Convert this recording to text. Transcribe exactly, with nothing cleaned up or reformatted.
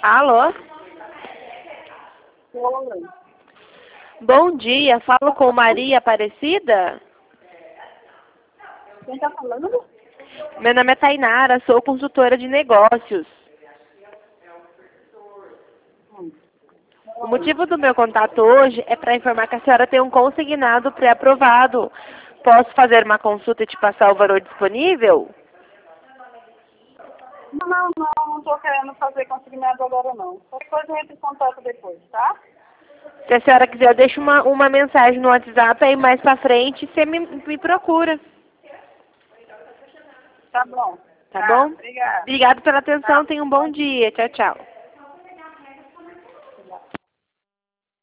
Alô? Oi. Bom dia, falo com Maria Aparecida? Quem está falando? Meu nome é Tainara, sou consultora de negócios. Hum. O motivo do meu contato hoje é para informar que a senhora tem um consignado pré-aprovado. Posso fazer uma consulta e te passar o valor disponível? Não, não, não, não estou querendo fazer consignado agora não. Qualquer coisa eu entro em contato depois, tá? Se a senhora quiser, eu deixo uma, uma mensagem no WhatsApp, aí mais pra frente você me, me procura. Tá bom. Tá bom? Obrigada. Obrigado pela atenção, Tá. tenha um bom dia. Tchau, tchau.